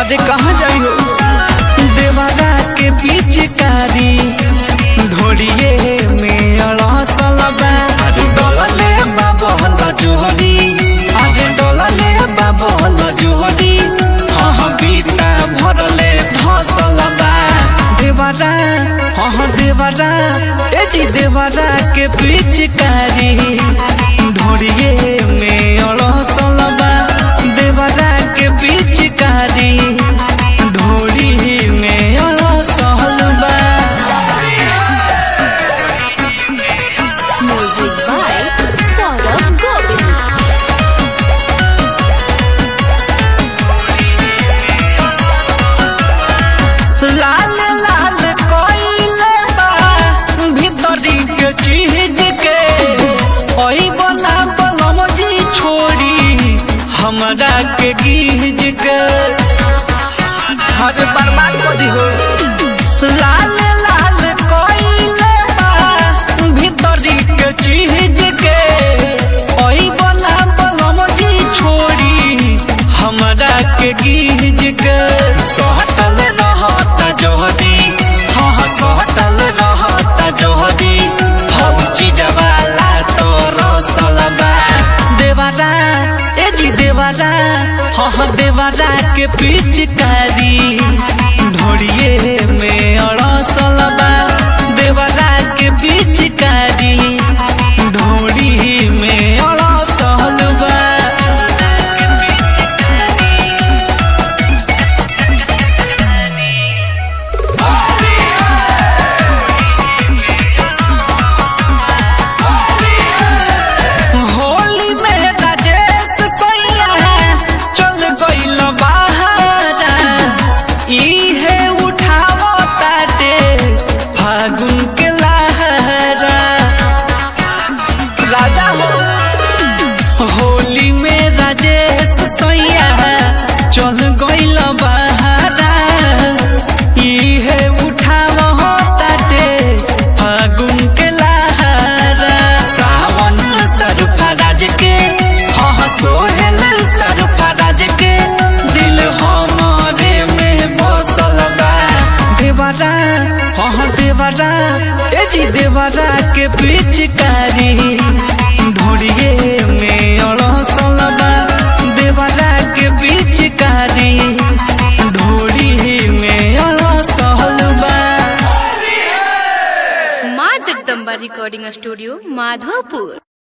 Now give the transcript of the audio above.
अरे कहाँ जाई हो देवरा के पिचकारी ढोलिए में अड़सल बा। अरे डोलले बाबा जोहरी, अरे डोलले बाबा जोहरी, हाँ बीता भरले धसल बा। देवरा हाँ देवरा ए जी देवरा के पिचकारी ढोलिए में अड़सल बा। देवरा के पिचकारी ढोली में अड़सल बा। Music by Saurabh Govind. लाल लाल कोइले बा भीतरी के चीज के ओई बना बलम जी छोड़ी हमरा के गीज के हर बर्बाद कर दी हो। लाल लाल कोइले बा भीतरी के चीज के ओई बना बलम जी छोड़ी हमरा के गीज के सहटल रहता जोहरी, हाँ सहटल रहता जोहरी, फौजी जवाला तो रसल बा। देवरा ए जी देवरा हाँ देवरा के पिचकारी ढोलिए में अड़सल बा। देवरा के पिचकारी ढोली में अड़सल बा। होली में राजेश सैया चल गइल बहारा, इहे उठावो ताटे फागुन के लहरा। राजा हो होली में राजेश सैया चल गइल बहारा, इहे उठावो ताटे फागुन के लहरा। सावन सरफराज के हाँ सोहेल सरफराज के दिल हमारे में बसल बा। देवरा हाँ देवरा ए जी देवरा के पिचकारी ढोलिए में अड़सल बा। देवरा के पिचकारी ढोली में अड़सल बा। माँ जगदम्बा रिकॉर्डिंग स्टूडियो माधोपुर।